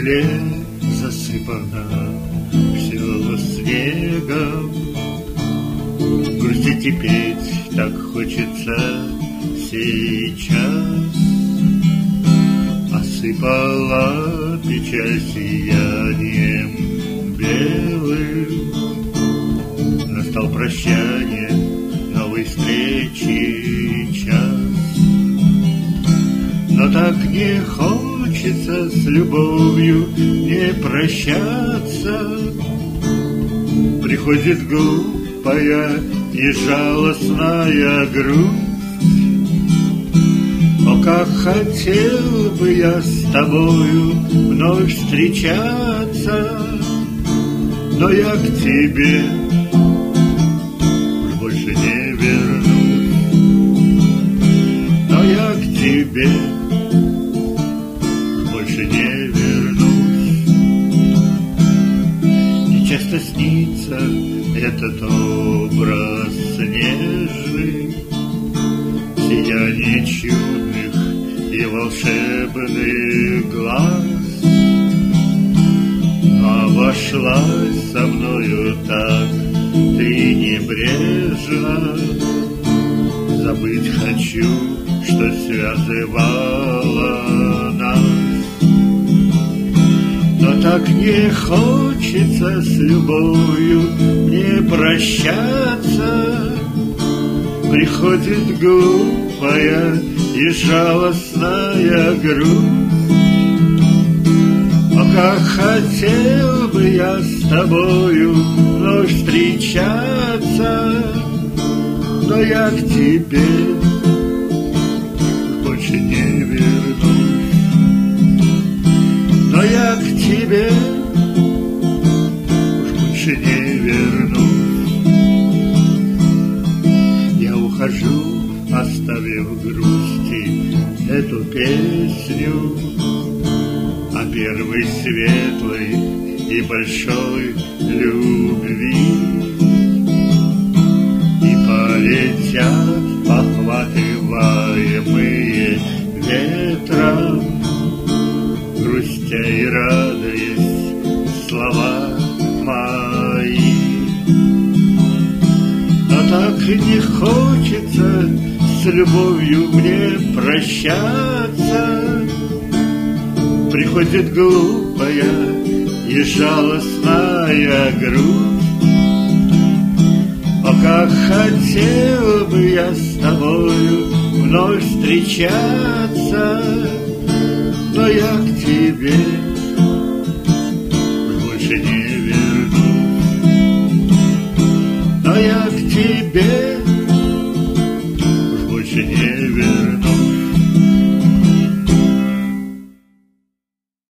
мгле засыпано все снегом. Грустить и петь так хочется сейчас. Осыпала печаль сиянием белым. Настал прощание, новой встречи час. Но так не хочется с любовью не прощаться. Приходит глупая и жалостная грусть. О, как хотел бы я с тобою вновь встречаться, но я к тебе уж больше не вернусь. Но я к тебе больше не вернусь. И часто снится этот образ нежный, сияние чудных и волшебных глаз. Обошлась со мною так ты небрежно. Забыть хочу, что связывало нас. Но так не хочется с любовью не прощаться. Приходит глупая и жалостная грусть. О, как хотел бы я с тобою вновь встречаться, но я к тебе больше не вернусь. Но я к тебе уж больше не вернусь. Я ухожу, оставив грусти эту песню о первой светлой и большой любви. И полетят похватываемые ветром, грустя и радуясь, слова мои. Но так не хочется с любовью мне прощаться. Приходит глупая и жалостная грусть. О, как хотел бы я с тобою вновь встречаться, но я к тебе больше не вернусь. Но я к тебе больше не вернусь.